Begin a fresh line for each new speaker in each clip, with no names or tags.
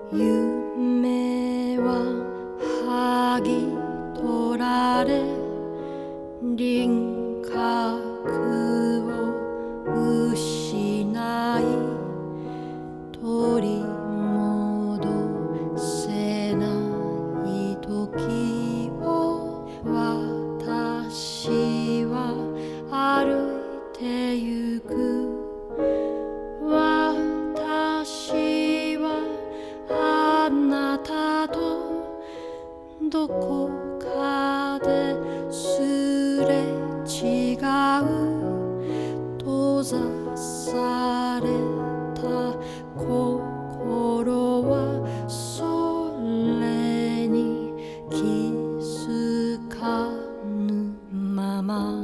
夢は剥ぎ取られ輪郭を失い取り戻せない時を私は歩いてゆく。私はあなたとどこかですれ違う。閉ざされた心はそれに気づかぬまま。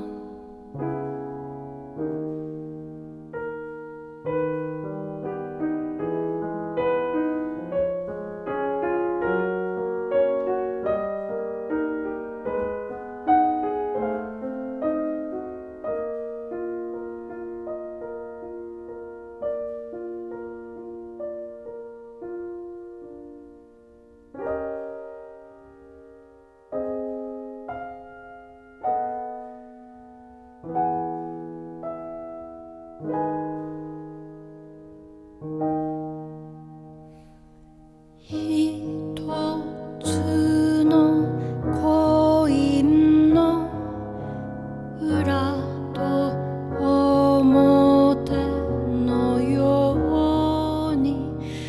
一つのコインの裏と表のように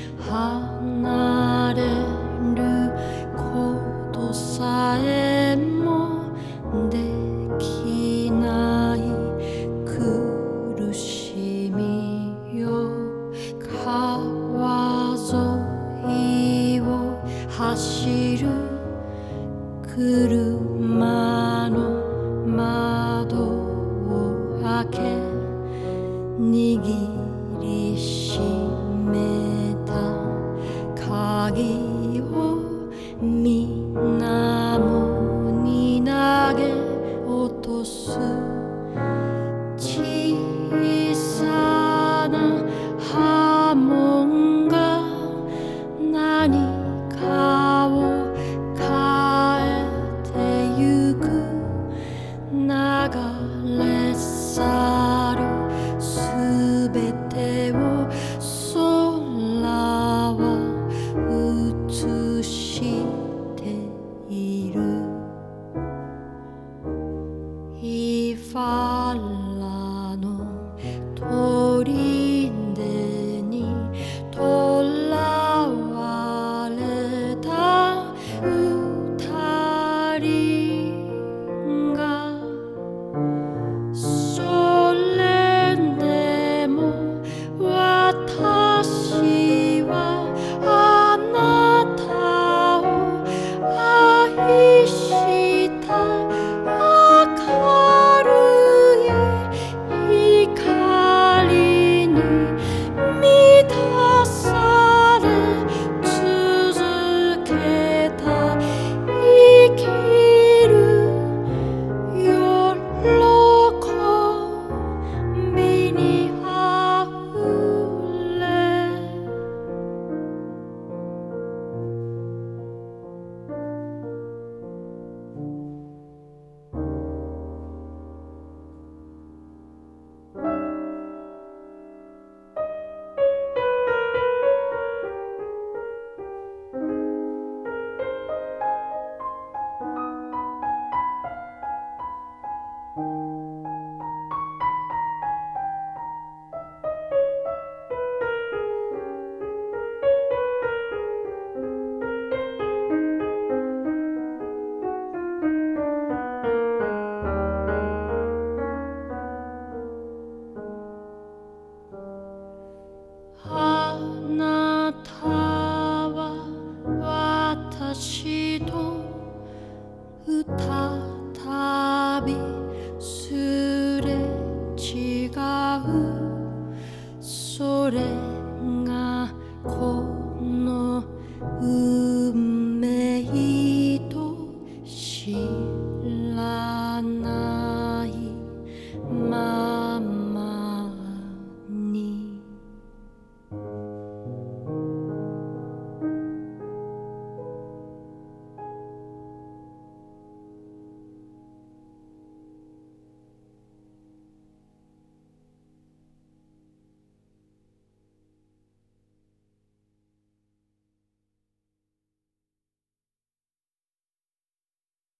離れることさえもできない苦しみよ。川沿いを走る車の窓を開け握りしめた鍵を水面に投げ落とす。小さな波紋が何かを変えてゆく。流れ去るすべてを空は映している。イファラの砦にとらわれた二人がそれでも私はあなたを愛した。明るい光に満たされ続けた。生きる喜びにあふれ。あなたは私と再びすれ違う。それがこの